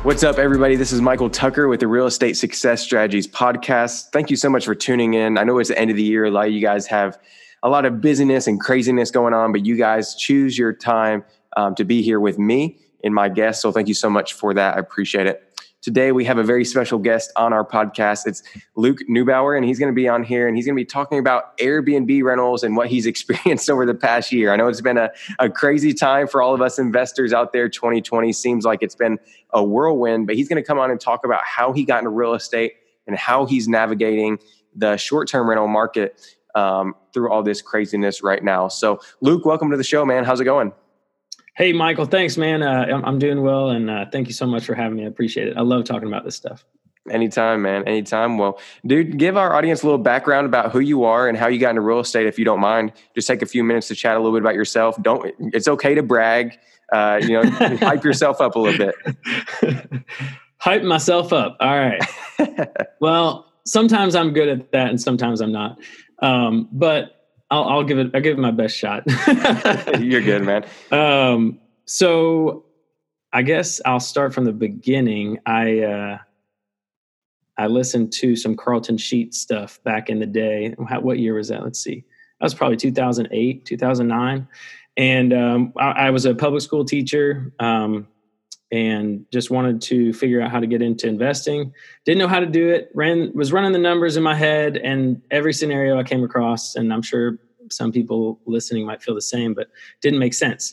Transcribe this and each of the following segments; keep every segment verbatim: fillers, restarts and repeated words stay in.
What's up, everybody? This is Michael Tucker with the Real Estate Success Strategies podcast. Thank you so much for tuning in. I know it's the end of the year. A lot of you guys have a lot of busyness and craziness going on, but you guys choose your time um, to be here with me and my guests. So thank you so much for that. I appreciate it. Today, we have a very special guest on our podcast. It's Luke Neubauer, and he's going to be on here, and he's going to be talking about Airbnb rentals and what he's experienced over the past year. I know it's been a, a crazy time for all of us investors out there. twenty twenty seems like it's been a whirlwind, but he's going to come on and talk about how he got into real estate and how he's navigating the short-term rental market um, through all this craziness right now. So, Luke, welcome to the show, man. How's it going? Hey, Michael, thanks, man. Uh, I'm, I'm doing well, and uh, thank you so much for having me. I appreciate it. I love talking about this stuff. Anytime, man. Anytime. Well, dude, give our audience a little background about who you are and how you got into real estate, if you don't mind. Just take a few minutes to chat a little bit about yourself. Don't. It's okay to brag. Uh, you know, hype yourself up a little bit. Hype myself up. All right. Well, sometimes I'm good at that, and sometimes I'm not. Um, but I'll, I'll give it. I'll give it my best shot. You're good, man. Um, so I guess I'll start from the beginning. I uh, I listened to some Carlton Sheets stuff back in the day. How, what year was that? Let's see. That was probably two thousand eight, two thousand nine, and um, I, I was a public school teacher. Um, and just wanted to figure out how to get into investing. Didn't know how to do it. Ran was running the numbers in my head, and every scenario I came across, and I'm sure some people listening might feel the same, but didn't make sense.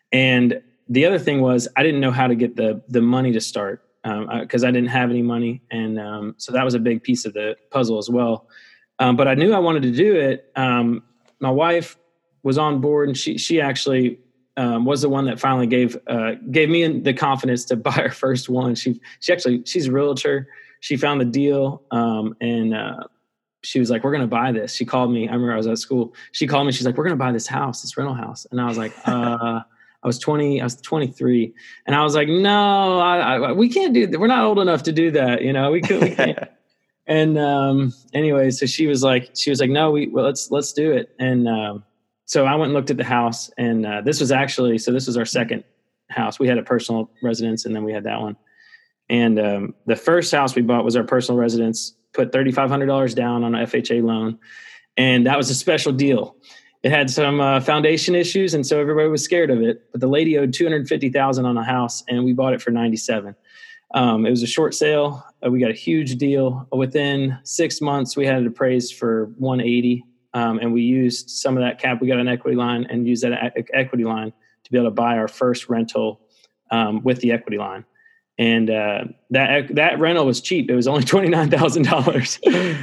And the other thing was I didn't know how to get the the money to start because um, I, I didn't have any money, and um, so that was a big piece of the puzzle as well. Um, but I knew I wanted to do it. Um, my wife was on board, and she she actually. Um, was the one that finally gave uh, gave me the confidence to buy our first one. She she actually she's a realtor. She found the deal, um, and uh, she was like, "We're going to buy this." She called me. I remember I was at school. She called me. She's like, "We're going to buy this house, this rental house." And I was like, uh, "I was twenty. I was twenty-three." And I was like, "No, I, I, we can't do that. We're not old enough to do that. You know, we could, we can't." And um, anyway, so she was like, she was like, "No, we well, let's let's do it." And um, So I went and looked at the house, and uh, this was actually, so this was our second house. We had a personal residence, and then we had that one. And um, the first house we bought was our personal residence, put three thousand five hundred dollars down on an F H A loan. And that was a special deal. It had some uh, foundation issues, and so everybody was scared of it. But the lady owed two hundred fifty thousand dollars on a house, and we bought it for ninety-seven thousand dollars. Um, it was a short sale. Uh, we got a huge deal. Within six months, we had it appraised for one hundred eighty thousand dollars. Um, and we used some of that cap. We got an equity line and used that e- equity line to be able to buy our first rental um, with the equity line. And uh, that that rental was cheap. It was only twenty-nine thousand dollars.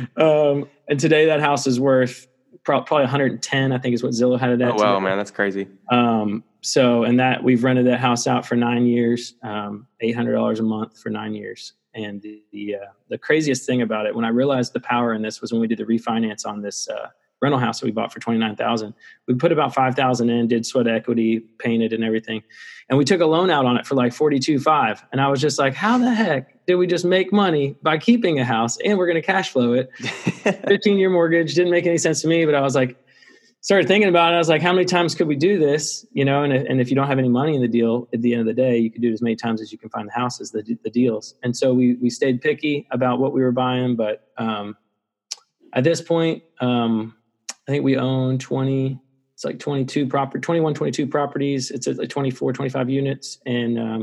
um, and today that house is worth pro- probably one hundred ten. I think is what Zillow had it at. Oh, wow, today. Man, that's crazy. Um, so, and that we've rented that house out for nine years, um, eight hundred dollars a month for nine years. And the the, uh, the craziest thing about it, when I realized the power in this, was when we did the refinance on this uh, rental house that we bought for twenty-nine thousand. We put about five thousand in, did sweat equity, painted and everything. And we took a loan out on it for like forty-two five. And I was just like, how the heck did we just make money by keeping a house and we're going to cash flow it? fifteen year mortgage didn't make any sense to me, but I was like, started thinking about it. I was like, how many times could we do this? You know, and, and if you don't have any money in the deal, at the end of the day, you could do it as many times as you can find the houses, the, the deals. And so we, we stayed picky about what we were buying. But um, at this point, um, I think we own twenty, it's like twenty-two property, twenty-one, twenty-two properties. It's like twenty-four, twenty-five units. And um,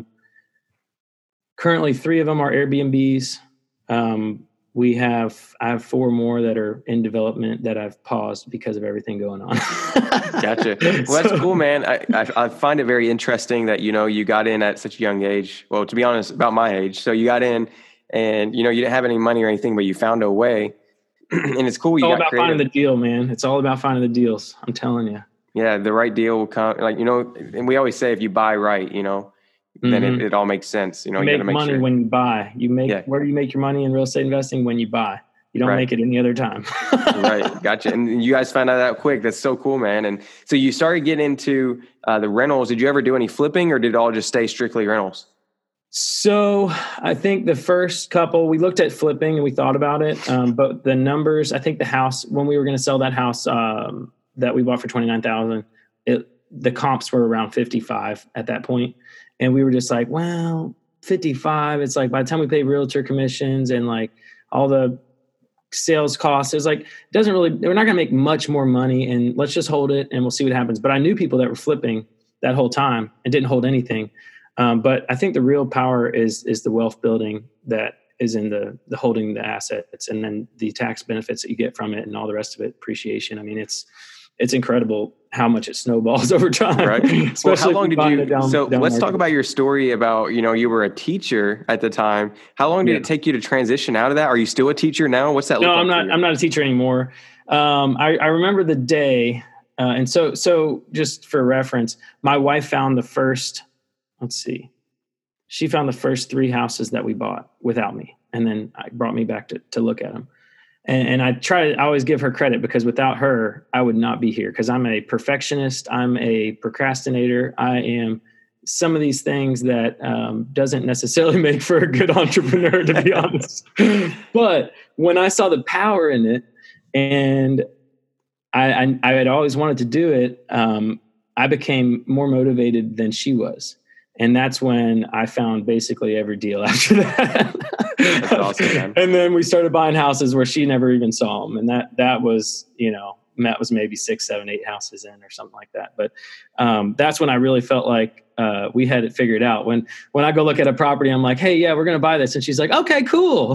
currently three of them are Airbnbs. Um, we have, I have four more that are in development that I've paused because of everything going on. Gotcha. Well, that's cool, man. I, I, I find it very interesting that, you know, you got in at such a young age. Well, to be honest, about my age. So you got in and, you know, you didn't have any money or anything, but you found a way. And it's cool. It's you all got about creative. finding the deal, man. It's all about finding the deals. I'm telling you. Yeah, the right deal will come. Like, you know, and we always say if you buy right, you know, then Mm-hmm. it, it all makes sense. You know, You you make got to make money sure. when you buy. You make Yeah. Where do you make your money in real estate investing? When you buy. You don't Right. make it any other time. Right. Gotcha. And you guys found out that quick. That's so cool, man. And so you started getting into uh, the rentals. Did you ever do any flipping or did it all just stay strictly rentals? So I think the first couple, we looked at flipping and we thought about it. Um, but the numbers, I think the house, when we were going to sell that house um, that we bought for twenty-nine thousand, it, the comps were around fifty-five at that point. And we were just like, well, fifty-five. It's like by the time we pay realtor commissions and like all the sales costs, it's like, it doesn't really, we're not going to make much more money, and let's just hold it and we'll see what happens. But I knew people that were flipping that whole time and didn't hold anything. Um, but I think the real power is, is the wealth building that is in the, the holding the assets, and then the tax benefits that you get from it and all the rest of it, appreciation. I mean, it's, it's incredible how much it snowballs over time. Right. Well, how long did you, down, so down let's market. talk about your story about, you know, you were a teacher at the time. How long did Yeah. it take you to transition out of that? Are you still a teacher now? What's that No, look like I'm for not, you? I'm not a teacher anymore. Um, I, I remember the day. Uh, and so, so just for reference, my wife found the first, let's see, she found the first three houses that we bought without me. And then I brought me back to, to look at them. And, and I try to I always give her credit, because without her, I would not be here, because I'm a perfectionist. I'm a procrastinator. I am some of these things that um, doesn't necessarily make for a good entrepreneur, to be honest. But when I saw the power in it, and I, I, I had always wanted to do it, um, I became more motivated than she was. And that's when I found basically every deal after that. That's awesome, man. And then we started buying houses where she never even saw them. And that, that was, you know, that was maybe six, seven, eight houses in or something like that. But um, that's when I really felt like uh, we had it figured out. When, when I go look at a property, I'm like, hey, yeah, we're going to buy this. And she's like, okay, cool.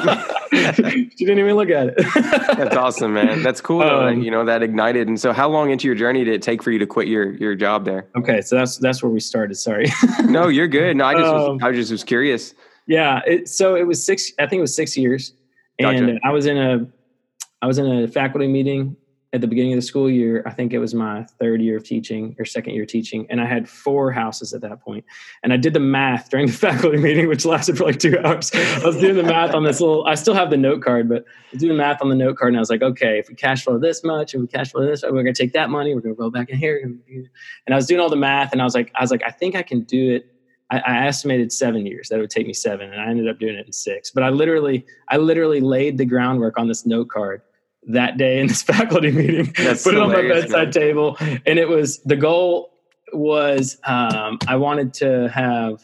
She didn't even look at it. That's awesome, man. That's cool, though, Um, that, you know, that ignited. And so how long into your journey did it take for you to quit your, your job there? Okay. So that's, that's where we started. Sorry. No, you're good. No, I just, was, Um, I just was curious. Yeah. It, so it was six, I think it was six years. And Gotcha. I was in a, I was in a faculty meeting at the beginning of the school year. I think it was my third year of teaching or second year teaching. And I had four houses at that point. And I did the math during the faculty meeting, which lasted for like two hours. I was doing the math on this little, I still have the note card, but I was doing the math on the note card. And I was like, okay, if we cash flow this much, and we cash flow this, we're going to take that money. We're going to roll back in here. And I was doing all the math, and I was like, I was like, I think I can do it. I, I estimated seven years that it would take me seven. And I ended up doing it in six, but I literally, I literally laid the groundwork on this note card that day in this faculty meeting. That's put it on my hilarious, bedside man. table. And it was, the goal was, um, I wanted to have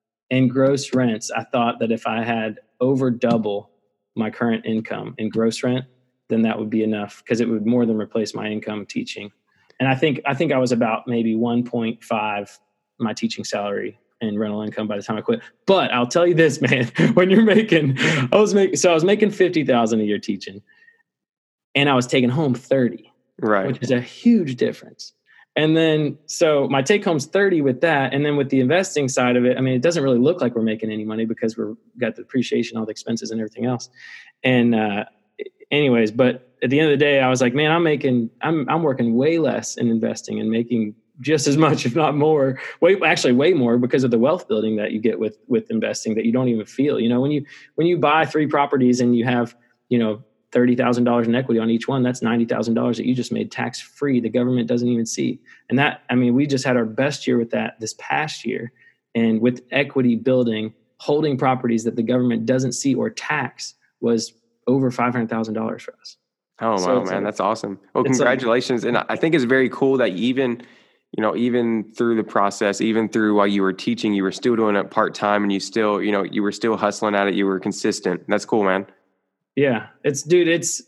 in gross rents. I thought that if I had over double my current income in gross rent, then that would be enough, because it would more than replace my income teaching. And I think, I think I was about maybe one point five my teaching salary and rental income by the time I quit. But I'll tell you this, man, when you're making, I was making, so I was making fifty thousand a year teaching, and I was taking home thirty, Right. which is a huge difference. And then, so my take home's thirty with that. And then with the investing side of it, I mean, it doesn't really look like we're making any money, because we're got the depreciation, all the expenses and everything else. And, uh, anyways, but at the end of the day, I was like, man, I'm making, I'm, I'm working way less in investing and making just as much, if not more, way, actually way more, because of the wealth building that you get with, with investing that you don't even feel. You know, when you, when you buy three properties and you have, you know, thirty thousand dollars in equity on each one, that's ninety thousand dollars that you just made tax free. The government doesn't even see. And that, I mean, we just had our best year with that this past year. And with equity building, holding properties that the government doesn't see or tax was over five hundred thousand dollars for us. Oh, So wow, it's man. like- That's awesome. Well, it's like- congratulations. And I think it's very cool that even, you know, even through the process, even through while you were teaching, you were still doing it part-time, and you still, you know, you were still hustling at it. You were consistent. That's cool, man. Yeah, it's, dude, it's,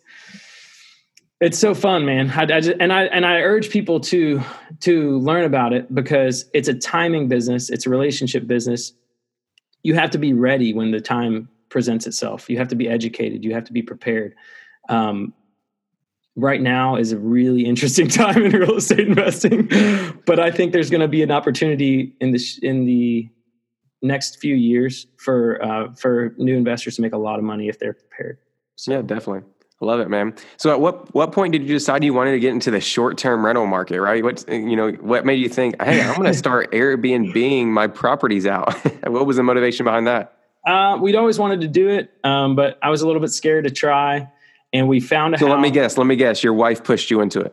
it's so fun, man. I, I just, and I, and I urge people to, to learn about it, because it's a timing business. It's a relationship business. You have to be ready when the time presents itself. You have to be educated. You have to be prepared. Um, right now is a really interesting time in real estate investing, but I think there's going to be an opportunity in the, in the next few years for, uh, for new investors to make a lot of money if they're prepared. So, Yeah, definitely. I love it, man. So at what, what point did you decide you wanted to get into the short-term rental market, right? What, you know, what made you think, hey, I'm going to start Airbnb-ing my properties out? What was the motivation behind that? Uh, we'd always wanted to do it, um, but I was a little bit scared to try. And we found a So house. let me guess, let me guess. Your wife pushed you into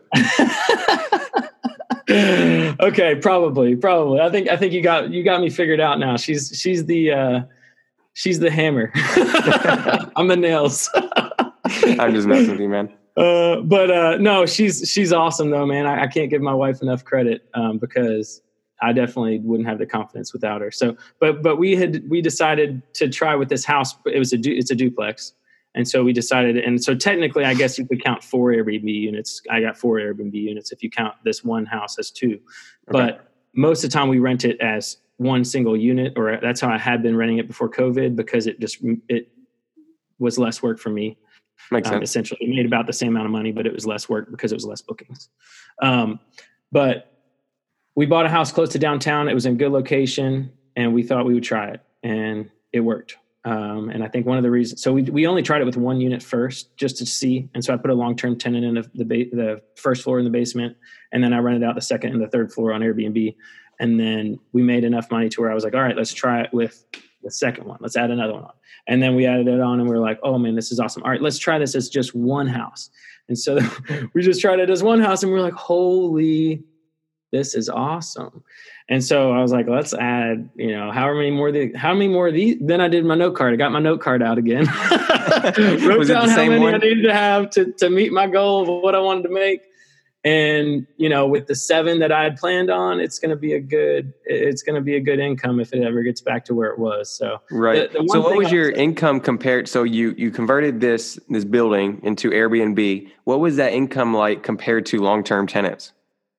it. Okay, probably, probably. I think I think you got you got me figured out now. She's she's the uh, she's the hammer. I'm the nails. I'm just messing with you, man. Uh, but uh, no, she's she's awesome though, man. I, I can't give my wife enough credit um, because I definitely wouldn't have the confidence without her. So, but but we had we decided to try with this house. It was a du- it's a duplex, and so we decided. And so technically, I guess you could count four Airbnb units. I got four Airbnb units if you count this one house as two. Okay. But most of the time, we rent it as one single unit, or that's how I had been renting it before COVID, because it just it was less work for me. Makes um, sense. Essentially, it made about the same amount of money, but it was less work because it was less bookings. Um, but we bought a house close to downtown. It was in a good location, and we thought we would try it, and it worked. Um, and I think one of the reasons, so we we only tried it with one unit first just to see. And so I put a long-term tenant in the the, ba- the first floor in the basement, and then I rented out the second and the third floor on Airbnb. And then we made enough money to where I was like, all right, let's try it with the second one. Let's add another one on. And then we added it on, and we were like, oh man, this is awesome. All right, let's try this as just one house. And so we just tried it as one house, and we were like, holy, this is awesome. And so I was like, let's add, you know, however many more, the, how many more of these? Then I did my note card. I got my note card out again. Wrote Was it down the how same many one? I needed to have to, to meet my goal of what I wanted to make. And, you know, with the seven that I had planned on, it's going to be a good, it's going to be a good income if it ever gets back to where it was. So, right. The, the so what was your say, income compared? So you, you converted this, this building into Airbnb. What was that income like compared to long-term tenants?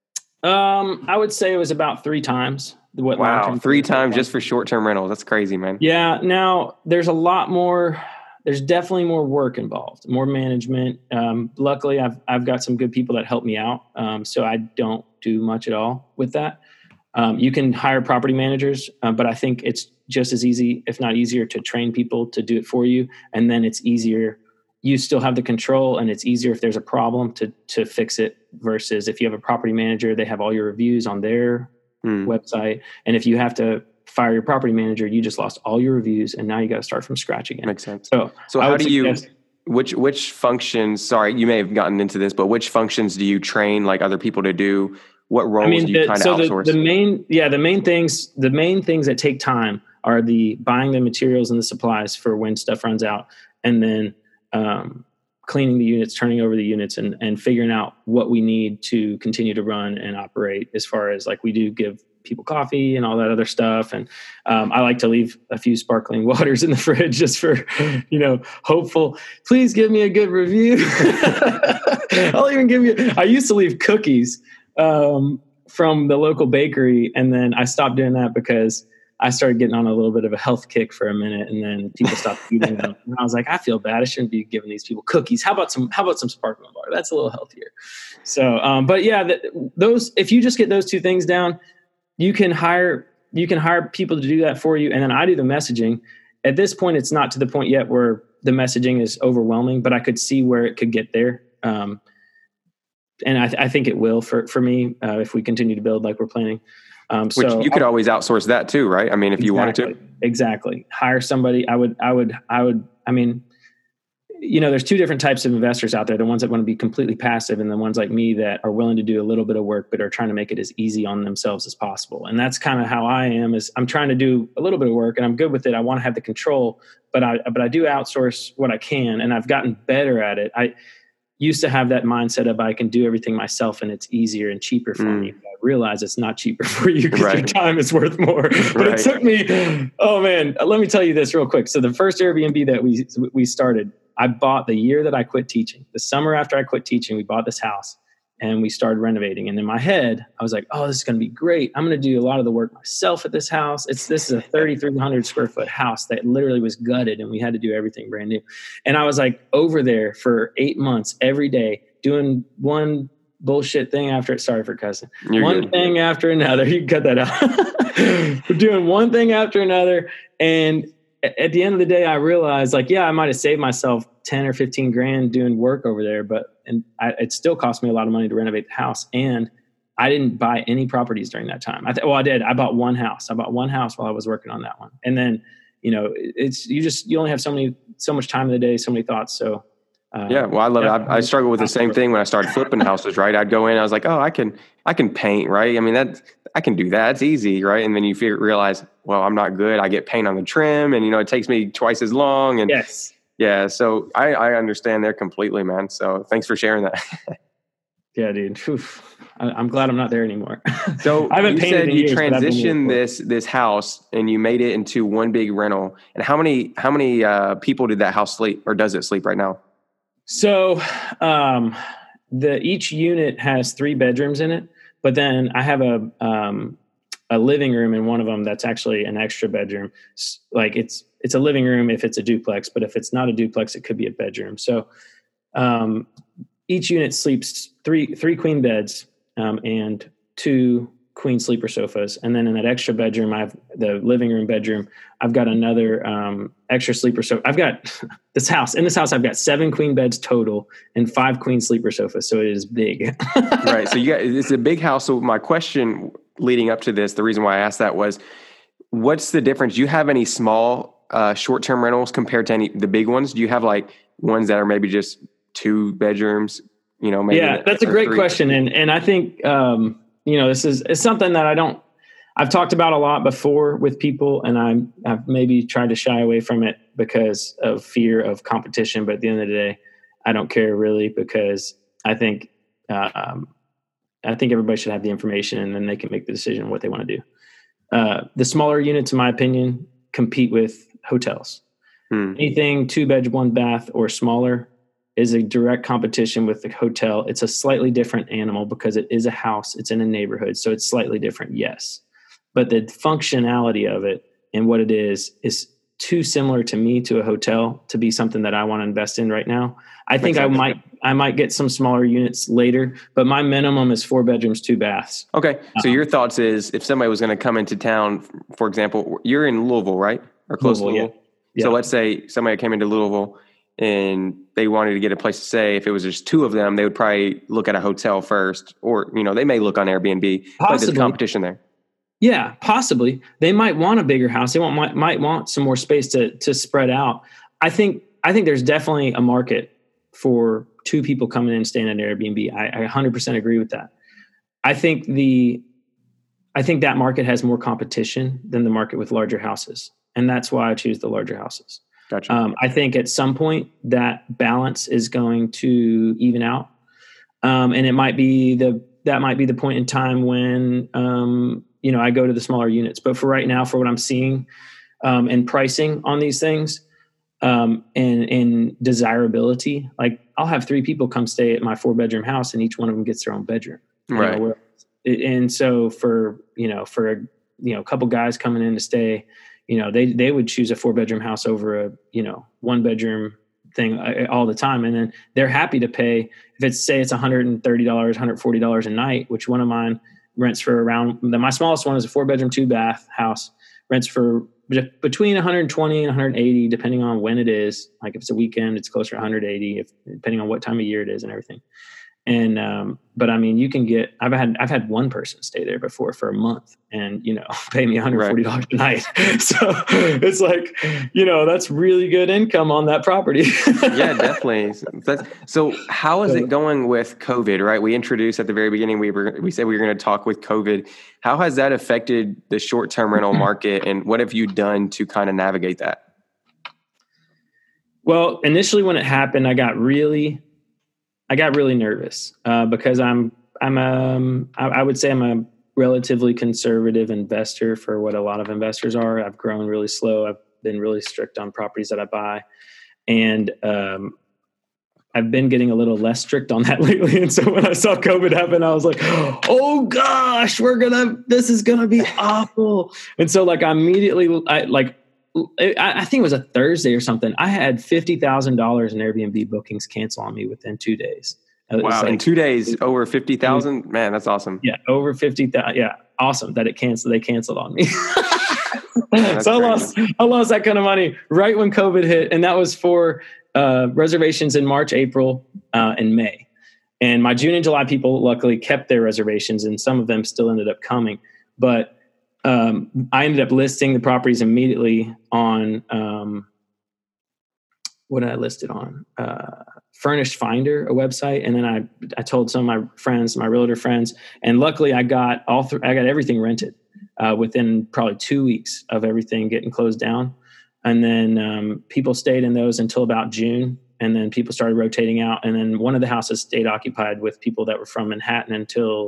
Um, I would say it was about three times what. Wow. Three times just for short-term rentals. That's crazy, man. Yeah. Now there's a lot more, there's definitely more work involved, more management. Um, luckily I've, I've got some good people that help me out. Um, so I don't do much at all with that. Um, you can hire property managers, uh, but I think it's just as easy, if not easier, to train people to do it for you. And then it's easier. You still have the control, and it's easier if there's a problem to to fix it versus if you have a property manager, they have all your reviews on their mm. website. And if you have to fire your property manager, you just lost all your reviews, and now you got to start from scratch again. Makes sense. So, so how do suggest, you, which, which functions, sorry, you may have gotten into this, but which functions do you train like other people to do? What roles I mean, do you the, kind of so outsource? The, the main, yeah, the main things, the main things that take time are the buying the materials and the supplies for when stuff runs out. And then, um, cleaning the units, turning over the units, and, and figuring out what we need to continue to run and operate, as far as like we do give people coffee and all that other stuff. And um, I like to leave a few sparkling waters in the fridge just for, you know, hopeful, please give me a good review. I'll even give you, I used to leave cookies um, from the local bakery. And then I stopped doing that because I started getting on a little bit of a health kick for a minute, and then people stopped eating them. And I was like, I feel bad. I shouldn't be giving these people cookies. How about some, how about some sparkling water? That's a little healthier. So, um, but yeah, the, those, if you just get those two things down, you can hire, you can hire people to do that for you. And then I do the messaging. At this point, it's not to the point yet where the messaging is overwhelming, but I could see where it could get there. Um, and I, th- I think it will for, for me, uh, if we continue to build like we're planning. Um, Which so you could always outsource that too, right? I mean, if exactly, you wanted to. Exactly. Hire somebody. I would, I would, I would, I mean, you know, there's two different types of investors out there. The ones that want to be completely passive, and the ones like me that are willing to do a little bit of work, but are trying to make it as easy on themselves as possible. And that's kind of how I am, is I'm trying to do a little bit of work, and I'm good with it. I want to have the control, but I, but I do outsource what I can, and I've gotten better at it. I used to have that mindset of I can do everything myself and it's easier and cheaper for mm. me. But I realize it's not cheaper for you because right. your time is worth more. But right. it took me, oh man, let me tell you this real quick. So the first Airbnb that we we started, I bought the year that I quit teaching. The summer after I quit teaching, we bought this house and we started renovating. And in my head, I was like, oh, this is going to be great. I'm going to do a lot of the work myself at this house. It's This is a thirty-three hundred square foot house that literally was gutted, and we had to do everything brand new. And I was like over there for eight months every day doing one bullshit thing after it. Sorry for cussing. You're one good. Thing after another. You can cut that out. We're doing one thing after another. And at the end of the day, I realized, like, yeah, I might have saved myself ten or fifteen grand doing work over there, but and I, it still cost me a lot of money to renovate the house. And I didn't buy any properties during that time. I th- well, I did. I bought one house. I bought one house while I was working on that one. And then, you know, it's, you just, you only have so many, so much time in the day, so many thoughts. So, uh, yeah, well, I love yeah, it. I, I struggled with the same thing when I started flipping houses, right? I'd go in, I was like, oh, I can, I can paint, right? I mean, that I can do that. It's easy, right? And then you figure, realize, well, I'm not good. I get paint on the trim, and, you know, it takes me twice as long. And yes. Yeah. So I, I understand there completely, man. So thanks for sharing that. Yeah, dude. Oof. I, I'm glad I'm not there anymore. So I haven't you painted said in you years, but I've been here transitioned before. this this house and you made it into one big rental. And how many how many uh, people did that house sleep, or does it sleep right now? So um, the each unit has three bedrooms in it, but then I have a um, a living room in one of them that's actually an extra bedroom. S- Like it's it's a living room if it's a duplex, but if it's not a duplex, it could be a bedroom. So um, each unit sleeps three three queen beds um, and two queen sleeper sofas, and then in that extra bedroom, I have the living room bedroom. I've got another um, extra sleeper sofa. I've got this house. In this house, I've got seven queen beds total and five queen sleeper sofas. So it is big. Right. So you got, it's a big house. So my question leading up to this, the reason why I asked that was, what's the difference? Do you have any small uh, short-term rentals compared to any the big ones? Do you have like ones that are maybe just two bedrooms? You know, maybe Yeah, that's a great three? question, and and I think um, you know this is it's something that I don't. I've talked about a lot before with people, and I'm I've maybe tried to shy away from it because of fear of competition. But at the end of the day, I don't care really, because I think uh, um, I think everybody should have the information, and then they can make the decision what they want to do. Uh, the smaller units, in my opinion, compete with hotels. Hmm. Anything two bed, one bath or smaller is a direct competition with the hotel. It's a slightly different animal because it is a house. It's in a neighborhood. So it's slightly different. Yes. But the functionality of it and what it is, is too similar to me to a hotel to be something that I want to invest in right now. I think Makes I sense. might, I might get some smaller units later, but my minimum is four bedrooms, two baths. Okay. So Um, your thoughts is, if somebody was going to come into town, for example, you're in Louisville, right? Or close Louisville, to yeah. Louisville. Yeah. So let's say somebody came into Louisville and they wanted to get a place to stay. If it was just two of them, they would probably look at a hotel first, or, you know, they may look on Airbnb. But there's Possibly. competition there. Yeah, possibly. They might want a bigger house. They want might, might want some more space to to spread out. I think I think there's definitely a market for two people coming in and staying at an Airbnb. I, I one hundred percent agree with that. I think the I think that market has more competition than the market with larger houses, and that's why I choose the larger houses. Gotcha. Um, I think at some point that balance is going to even out, um, and it might be the that might be the point in time when um, you know I go to the smaller units. But for right now, for what I'm seeing um, and pricing on these things um, and and desirability, like I'll have three people come stay at my four bedroom house, and each one of them gets their own bedroom. You Right. know, where, and so for you know for you know a couple guys coming in to stay. You know, they they would choose a four bedroom house over a, you know, one bedroom thing all the time. And then they're happy to pay, if it's, say it's one hundred thirty dollars, one hundred forty dollars a night, which one of mine rents for around, my smallest one is a four bedroom, two bath house, rents for between one hundred twenty and one hundred eighty, depending on when it is. Like if it's a weekend, it's closer to one hundred eighty, if depending on what time of year it is and everything. And, um, but I mean, you can get, I've had, I've had one person stay there before for a month and, you know, pay me one hundred forty dollars right. a night. So it's like, you know, that's really good income on that property. Yeah, definitely. That's, so how is So, it going with COVID, right? We introduced at the very beginning, we were, we said we were going to talk with COVID. How has that affected the short-term rental market, and what have you done to kind of navigate that? Well, initially when it happened, I got really, I got really nervous uh, because I'm, I'm, um, I, I would say I'm a relatively conservative investor for what a lot of investors are. I've grown really slow. I've been really strict on properties that I buy, and um, I've been getting a little less strict on that lately. And so when I saw COVID happen, I was like, oh gosh, we're gonna, this is gonna be awful. And so like I immediately, I like. I think it was a Thursday or something. I had fifty thousand dollars in Airbnb bookings cancel on me within two days. Wow. Like, in two days, over fifty thousand, man, that's awesome. Yeah. Over fifty thousand. Yeah. Awesome that it canceled. They canceled on me. Man, so I crazy. lost, I lost that kind of money right when COVID hit. And that was for uh, reservations in March, April, uh, and May. And my June and July people luckily kept their reservations, and some of them still ended up coming. But Um, I ended up listing the properties immediately on, um, what did I list it on? Uh, Furnished Finder, a website. And then I, I told some of my friends, my realtor friends, and luckily I got all th- I got everything rented, uh, within probably two weeks of everything getting closed down. And then, um, people stayed in those until about June. And then people started rotating out. And then one of the houses stayed occupied with people that were from Manhattan until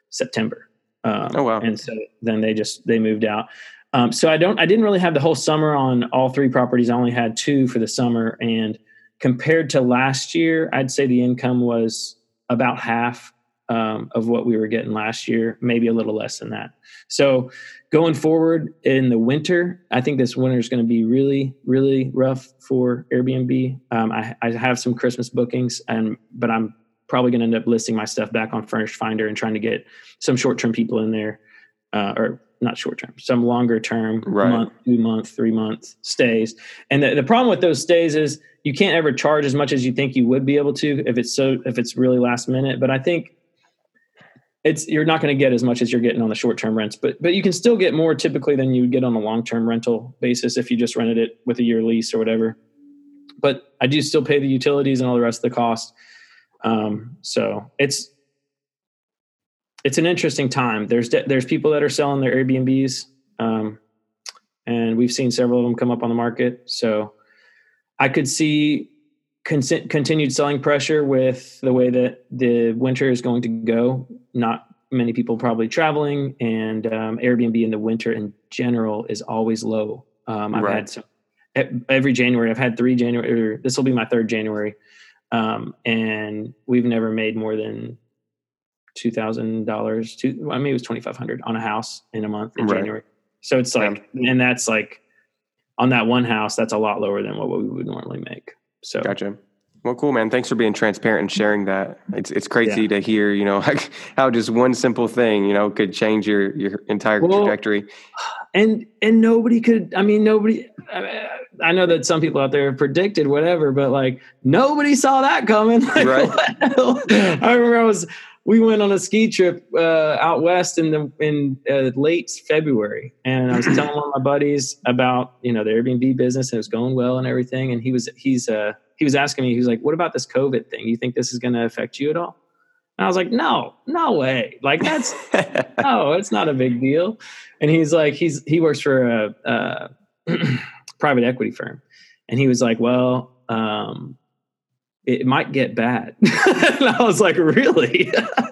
September. Um, oh, wow. And so then they just, they moved out. Um, so I don't, I didn't really have the whole summer on all three properties. I only had two for the summer. And compared to last year, I'd say the income was about half um, of what we were getting last year, maybe a little less than that. So going forward in the winter, I think this winter is going to be really, really rough for Airbnb. Um, I, I have some Christmas bookings, and but I'm probably going to end up listing my stuff back on Furnished Finder and trying to get some short-term people in there, uh, or not short-term, some longer-term, right. month, two month, three month stays. And the, the problem with those stays is you can't ever charge as much as you think you would be able to if it's so if it's really last minute. But I think it's you're not going to get as much as you're getting on the short-term rents, but but you can still get more typically than you would get on a long-term rental basis if you just rented it with a year lease or whatever. But I do still pay the utilities and all the rest of the cost. Um, so it's it's an interesting time. There's de- there's people that are selling their Airbnbs, um, and we've seen several of them come up on the market. So I could see con- continued selling pressure with the way that the winter is going to go. Not many people probably traveling, and um, Airbnb in the winter in general is always low. Um, I've right. had some every January. I've had three January. Or this will be my third January, um, and we've never made more than two thousand dollars. Two, well, maybe it was twenty five hundred on a house in a month in right. January. So it's like, yeah. and that's like on that one house, that's a lot lower than what we would normally make. So gotcha. Well, cool, man. Thanks for being transparent and sharing that. It's it's crazy yeah. to hear, you know, like how just one simple thing, you know, could change your, your entire well, trajectory. And and nobody could. I mean, nobody. I, I know that some people out there have predicted whatever, but like nobody saw that coming. Like, right. I remember I was. We went on a ski trip uh, out west in the in uh, late February, and I was telling one of my buddies about you know the Airbnb business, and it was going well and everything. And he was he's uh he was asking me, he was like, "What about this COVID thing? You think this is going to affect you at all?" And I was like, "No, no way! Like that's no, it's not a big deal." And he's like, he's he works for a, a private equity firm, and he was like, "Well." Um, it might get bad. And I was like, really?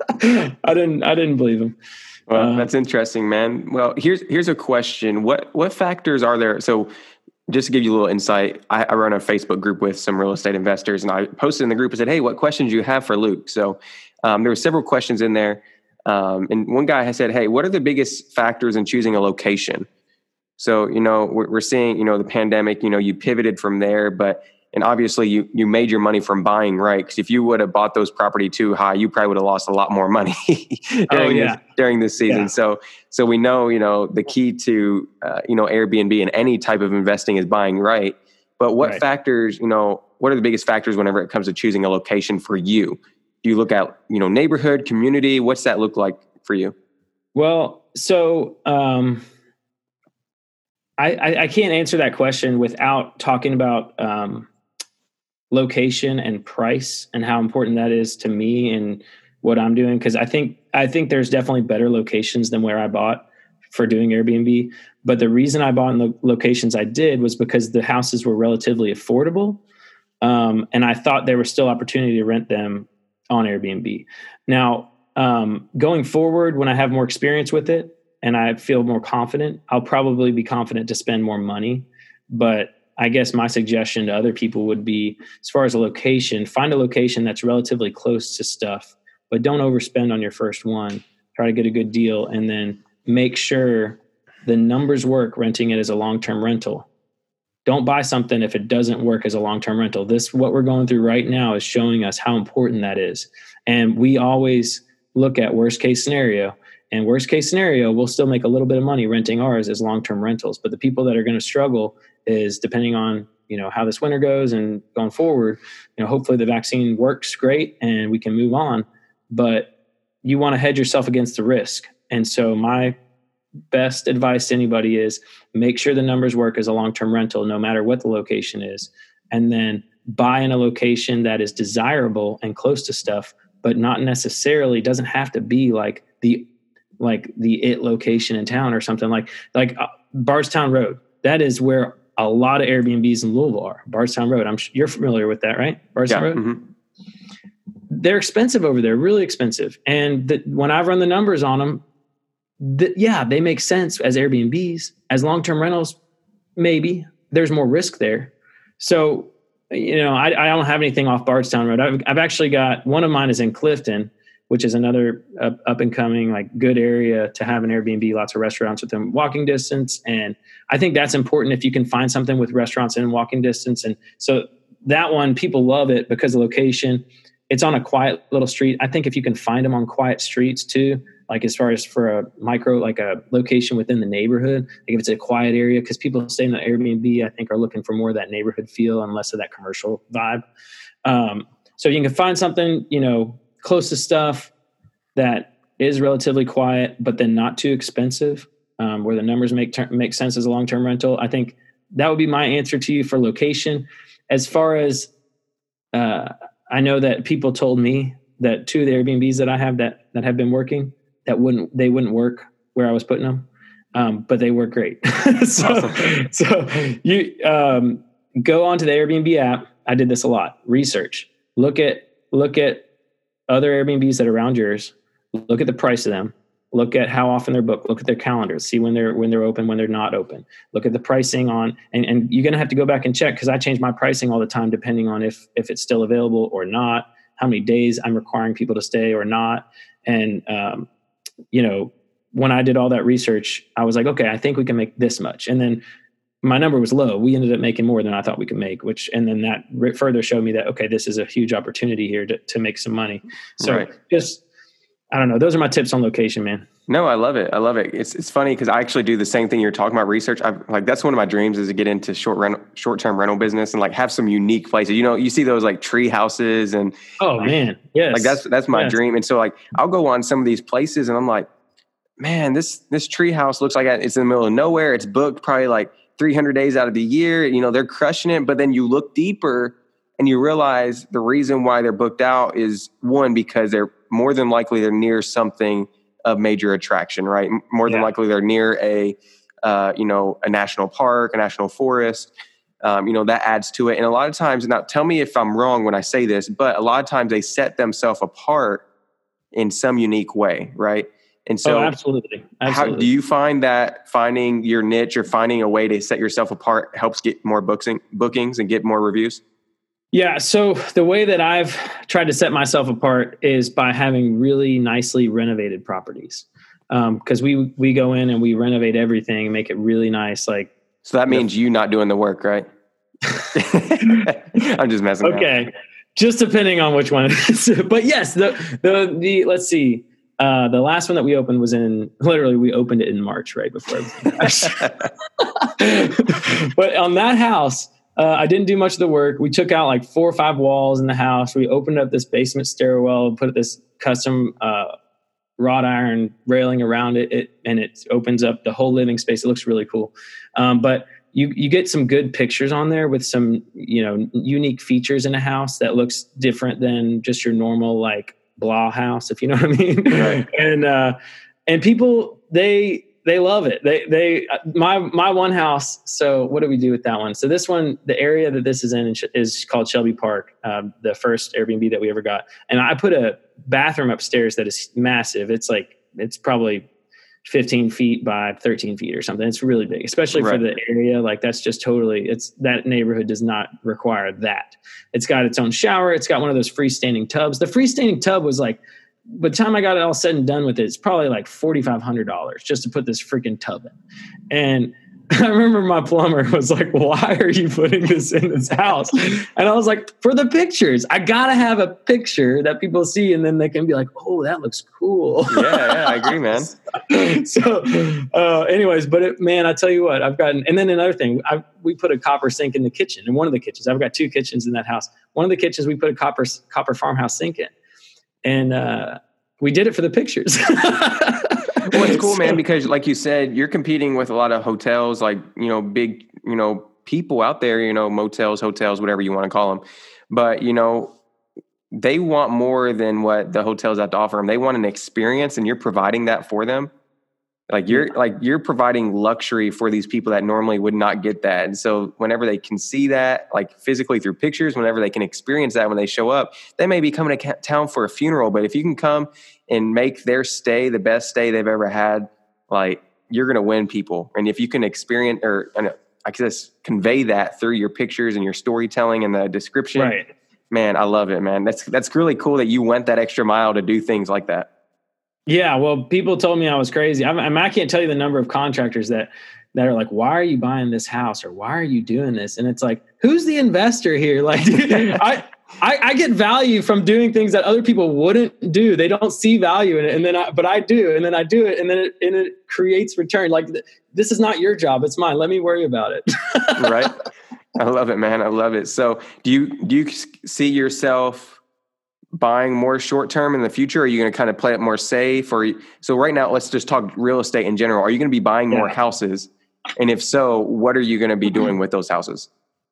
I didn't, I didn't believe him. Well, uh, that's interesting, man. Well, here's, here's a question. What, what factors are there? So just to give you a little insight, I, I run a Facebook group with some real estate investors, and I posted in the group and said, "Hey, what questions do you have for Luke?" So um, there were several questions in there. Um, and one guy has said, "Hey, what are the biggest factors in choosing a location?" So, you know, we're, we're seeing, you know, the pandemic, you know, you pivoted from there, but and obviously you, you made your money from buying right. Because if you would have bought those property too high, you probably would have lost a lot more money during, oh, yeah. this, during this season. Yeah. So, so we know, you know, the key to, uh, you know, Airbnb and any type of investing is buying right. But what right. factors, you know, what are the biggest factors whenever it comes to choosing a location for you? Do you look at, you know, neighborhood, community? What's that look like for you? Well, so, um, I, I, I can't answer that question without talking about, um, location and price and how important that is to me and what I'm doing. Cause I think, I think there's definitely better locations than where I bought for doing Airbnb. But the reason I bought in the locations I did was because the houses were relatively affordable. Um, and I thought there was still opportunity to rent them on Airbnb. Now, um, going forward, when I have more experience with it and I feel more confident, I'll probably be confident to spend more money. But I guess my suggestion to other people would be, as far as a location, find a location that's relatively close to stuff, but don't overspend on your first one. Try to get a good deal, and then make sure the numbers work renting it as a long-term rental. Don't buy something if it doesn't work as a long-term rental. This, what we're going through right now, is showing us how important that is. And we always look at worst case scenario. And worst case scenario, we'll still make a little bit of money renting ours as long-term rentals. But the people that are going to struggle is, depending on, you know, how this winter goes and going forward, you know, hopefully the vaccine works great and we can move on. But you want to hedge yourself against the risk. And so my best advice to anybody is make sure the numbers work as a long-term rental, no matter what the location is. And then buy in a location that is desirable and close to stuff, but not necessarily, doesn't have to be like the like the it location in town or something like, like uh, Bardstown Road. That is where a lot of Airbnbs in Louisville are. Bardstown Road. I'm you're familiar with that, right? Bardstown yeah. Road. Mm-hmm. they're expensive over there, really expensive. And the, when I've run the numbers on them, the, yeah, they make sense as Airbnbs. As long-term rentals, maybe. There's more risk there. So, you know, I, I don't have anything off Bardstown Road. I've, I've actually got, one of mine is in Clifton, which is another up, up and coming, like good area to have an Airbnb, lots of restaurants within walking distance. And I think that's important if you can find something with restaurants in walking distance. And so that one, people love it because of location. It's on a quiet little street. I think if you can find them on quiet streets too, like as far as for a micro, like a location within the neighborhood, like if it's a quiet area, because people stay in the Airbnb, I think are looking for more of that neighborhood feel and less of that commercial vibe. Um, so you can find something, you know, close to stuff that is relatively quiet, but then not too expensive, um, where the numbers make ter- make sense as a long-term rental. I think that would be my answer to you for location. As far as, uh, I know that people told me that two of the Airbnbs that I have that, that have been working, that wouldn't, they wouldn't work where I was putting them. Um, but they work great. so, awesome. so you, um, go onto the Airbnb app. I did this a lot. Research, look at, look at other Airbnbs that are around yours, look at the price of them, look at how often they're booked, look at their calendars, see when they're, when they're open, when they're not open, look at the pricing on, and, and you're going to have to go back and check, because I change my pricing all the time, depending on if, if it's still available or not, how many days I'm requiring people to stay or not. And, um, you know, when I did all that research, I was like, okay, I think we can make this much. And then my number was low. We ended up making more than I thought we could make, which, and then that re- further showed me that, okay, this is a huge opportunity here to, to make some money. So right. just, I don't know. Those are my tips on location, man. No, I love it. I love it. It's it's funny because I actually do the same thing you're talking about, research. I like that's one of my dreams is to get into short rent, short term rental business and like have some unique places. You know, you see those like tree houses and oh like, man, yes, like that's that's my yes. dream. And so like I'll go on some of these places and I'm like, man, this this tree house looks like it's in the middle of nowhere. It's booked probably like three hundred days out of the year. You know, they're crushing it. But then you look deeper and you realize the reason why they're booked out is one, because they're more than likely they're near something of major attraction, right? More than yeah. likely they're near a, uh, you know, a national park, a national forest. Um, you know, that adds to it. And a lot of times, now tell me if I'm wrong when I say this, but a lot of times they set themselves apart in some unique way, right? And so oh, absolutely. absolutely. How do you find that finding your niche or finding a way to set yourself apart helps get more booking, bookings and get more reviews? Yeah. So the way that I've tried to set myself apart is by having really nicely renovated properties. Um, cause we, we go in and we renovate everything, make it really nice. Like, so that means the, you not doing the work, right? I'm just messing with Okay. Out. Just depending on which one it is. But yes, the, the, the, let's see. Uh, the last one that we opened was in, literally we opened it in March, right before everything. But on that house, Uh, I didn't do much of the work. We took out like four or five walls in the house. We opened up this basement stairwell, put this custom uh, wrought iron railing around it, it, and it opens up the whole living space. It looks really cool. Um, but you you get some good pictures on there with some, you know, unique features in a house that looks different than just your normal like blah house, if you know what I mean. Right. and uh, and people they. They love it. They, they, my, my one house. So what do we do with that one? So this one, the area that this is in is called Shelby Park. Um, the first Airbnb that we ever got. And I put a bathroom upstairs that is massive. It's like, it's probably fifteen feet by thirteen feet or something. It's really big, especially right. for the area. Like that's just totally, it's that neighborhood does not require that. It's got its own shower. It's got one of those freestanding tubs. The freestanding tub was like, by the time I got it all said and done with it, it's probably like four thousand five hundred dollars just to put this freaking tub in. And I remember my plumber was like, why are you putting this in this house? And I was like, for the pictures. I got to have a picture that people see and then they can be like, oh, that looks cool. Yeah, yeah, I agree, man. so uh, anyways, but it, man, I tell you what, I've gotten, and then another thing, I, we put a copper sink in the kitchen. In one of the kitchens, I've got two kitchens in that house. One of the kitchens, we put a copper copper farmhouse sink in. And uh, we did it for the pictures. Well, it's cool, so, man, because like you said, you're competing with a lot of hotels, like, you know, big, you know, people out there, you know, motels, hotels, whatever you want to call them. But, you know, they want more than what the hotels have to offer them. They want an experience and you're providing that for them. Like you're like you're providing luxury for these people that normally would not get that. And so whenever they can see that, like physically through pictures, whenever they can experience that when they show up, they may be coming to town for a funeral. But if you can come and make their stay the best stay they've ever had, like you're going to win people. And if you can experience or I guess convey that through your pictures and your storytelling and the description, right. Man, I love it, man. That's that's really cool that you went that extra mile to do things like that. Yeah, well, people told me I was crazy. I, I, mean, I can't tell you the number of contractors that that are like, "Why are you buying this house?" or "Why are you doing this?" And it's like, who's the investor here? Like, I, I I get value from doing things that other people wouldn't do. They don't see value in it, and then I, but I do, and then I do it, and then it, and it creates return. Like, this is not your job; it's mine. Let me worry about it. Right. I love it, man. I love it. So, do you do you see yourself buying more short term in the future? Or are you going to kind of play it more safe? Or so right now, let's just talk real estate in general. Are you going to be buying yeah. more houses? And if so, what are you going to be doing with those houses?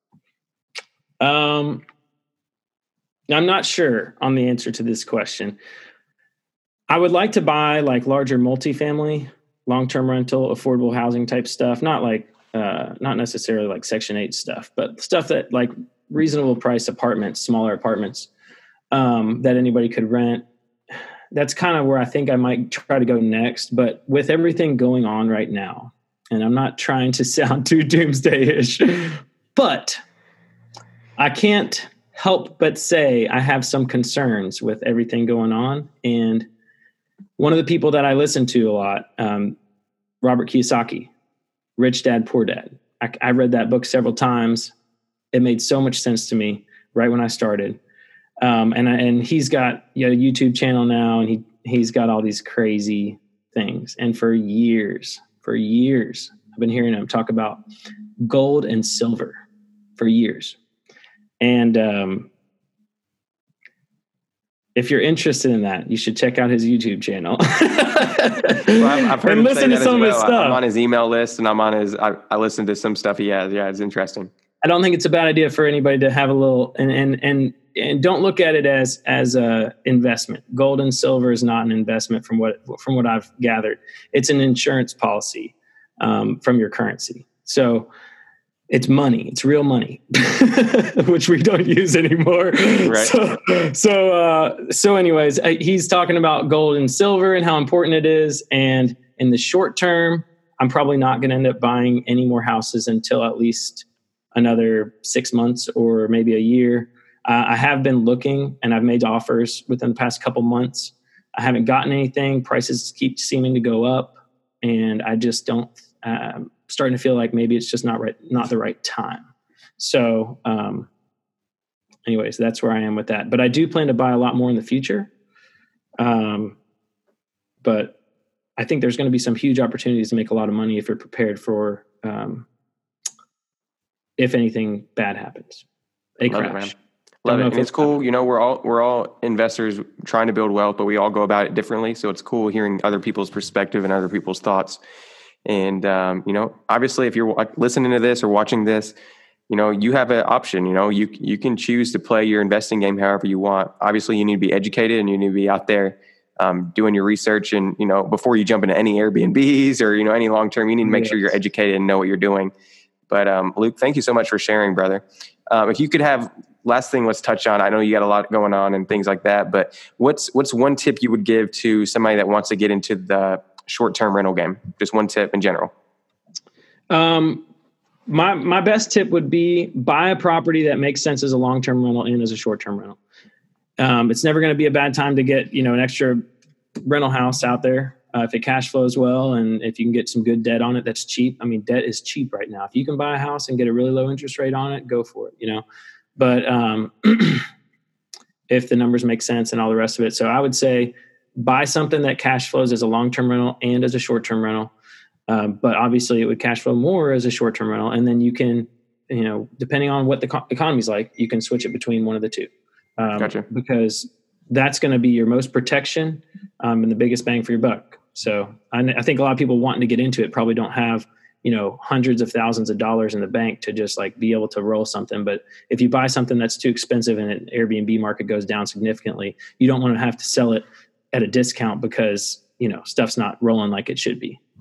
Um, I'm not sure on the answer to this question. I would like to buy like larger multifamily, long-term rental, affordable housing type stuff. Not like, uh, not necessarily like Section eight stuff, but stuff that like reasonable price apartments, smaller apartments. Um, that anybody could rent. That's kind of where I think I might try to go next. But with everything going on right now, and I'm not trying to sound too doomsday-ish, but I can't help but say I have some concerns with everything going on. And one of the people that I listen to a lot, um, Robert Kiyosaki, Rich Dad, Poor Dad. I, I read that book several times. It made so much sense to me right when I started. Um, and and he's got you know, a YouTube channel now, and he he's got all these crazy things. And for years, for years, I've been hearing him talk about gold and silver for years. And um, if you're interested in that, you should check out his YouTube channel. Well, I've, I've heard and him listen say to that some as well. of his stuff. I'm on his email list, and I'm on his. I, I listen to some stuff he has. Yeah, it's interesting. I don't think it's a bad idea for anybody to have a little and and and and don't look at it as as a investment. Gold and silver is not an investment from what from what I've gathered. It's an insurance policy um, from your currency. So it's money. It's real money, which we don't use anymore. Right. So so uh, so anyways, he's talking about gold and silver and how important it is. And in the short term, I'm probably not going to end up buying any more houses until at least another six months or maybe a year. Uh, I have been looking and I've made offers within the past couple months. I haven't gotten anything. Prices keep seeming to go up, and I just don't, um, starting to feel like maybe it's just not right, not the right time. So, um, anyways, that's where I am with that. But I do plan to buy a lot more in the future. Um, but I think there's going to be some huge opportunities to make a lot of money if you're prepared for, um, if anything bad happens, a Love crash. It, Love it. And it's cool. You know, we're all, we're all investors trying to build wealth, but we all go about it differently. So it's cool hearing other people's perspective and other people's thoughts. And, um, you know, obviously if you're listening to this or watching this, you know, you have an option, you know, you, you can choose to play your investing game however you want. Obviously you need to be educated and you need to be out there, um, doing your research. And, you know, before you jump into any Airbnbs or, you know, any long-term, you need to make yes. sure you're educated and know what you're doing. But, um, Luke, thank you so much for sharing, brother. Um, if you could have, last thing let's touch on, I know you got a lot going on and things like that, but what's, what's one tip you would give to somebody that wants to get into the short-term rental game? Just one tip in general. Um, my, my best tip would be buy a property that makes sense as a long-term rental and as a short-term rental. Um, it's never going to be a bad time to get, you know, an extra rental house out there. Uh, if it cash flows well and if you can get some good debt on it, that's cheap. I mean, debt is cheap right now. If you can buy a house and get a really low interest rate on it, go for it, you know. But um, if the numbers make sense and all the rest of it. So I would say buy something that cash flows as a long-term rental and as a short-term rental. Um, but obviously it would cash flow more as a short-term rental. And then you can, you know, depending on what the co- economy's like, you can switch it between one of the two. Um, gotcha. Because that's going to be your most protection um, and the biggest bang for your buck. So I, I think a lot of people wanting to get into it probably don't have, you know, hundreds of thousands of dollars in the bank to just like be able to roll something. But if you buy something that's too expensive and an Airbnb market goes down significantly, you don't want to have to sell it at a discount because, you know, stuff's not rolling like it should be.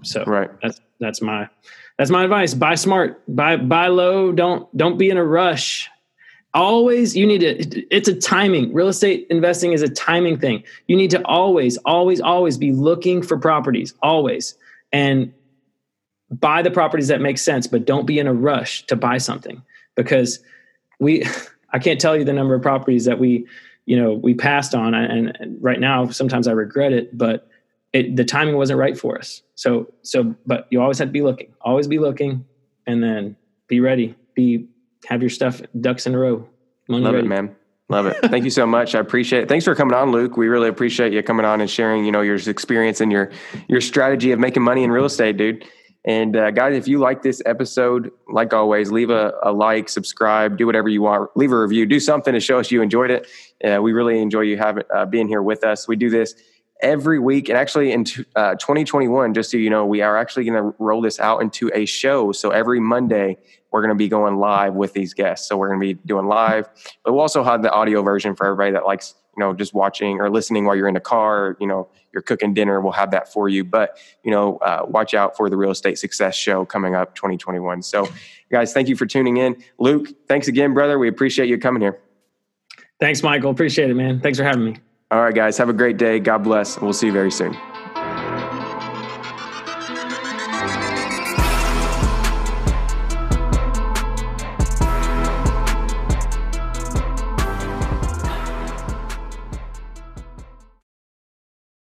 So right. that's, that's my, that's my advice. Buy smart, buy, buy low. Don't, don't be in a rush. Always, you need to, it's a timing. Real estate investing is a timing thing. You need to always, always, always be looking for properties, always. And buy the properties that make sense, but don't be in a rush to buy something, because we, I can't tell you the number of properties that we, you know, we passed on. And, and right now, sometimes I regret it, but it, the timing wasn't right for us. So, so, but you always have to be looking, always be looking, and then be ready, be, have your stuff, ducks in a row. Love it, man. Love it. Thank you so much. I appreciate it. Thanks for coming on, Luke. We really appreciate you coming on and sharing, you know, your experience and your, your strategy of making money in real estate, dude. And uh, guys, if you like this episode, like always, leave a, a like, subscribe, do whatever you want, leave a review, do something to show us you enjoyed it. Uh, we really enjoy you having uh, being here with us. We do this every week. And actually in t- uh, twenty twenty-one, just so you know, we are actually going to roll this out into a show. So every Monday, we're going to be going live with these guests. So we're going to be doing live, but we'll also have the audio version for everybody that likes, you know, just watching or listening while you're in the car, or, you know, you're cooking dinner. We'll have that for you. But, you know, uh, watch out for the Real Estate Success Show coming up twenty twenty-one. So guys, thank you for tuning in. Luke, thanks again, brother. We appreciate you coming here. Thanks, Michael. Appreciate it, man. Thanks for having me. All right, guys, have a great day. God bless. And we'll see you very soon.